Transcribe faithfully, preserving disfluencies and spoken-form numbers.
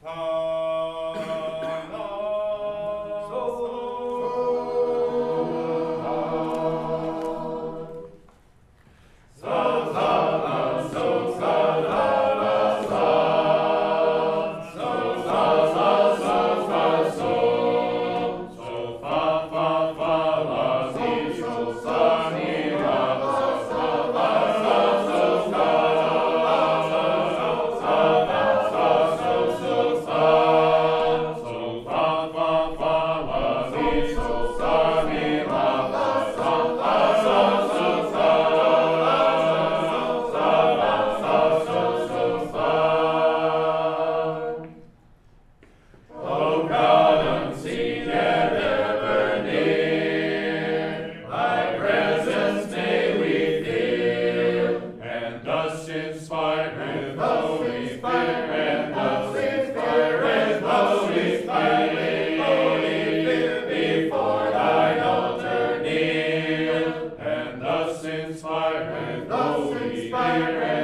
Inspired with Holy Spirit, thus inspired with Holy Spirit, Holy Spirit, before thine altar kneel, and thus inspired with Holy Spirit.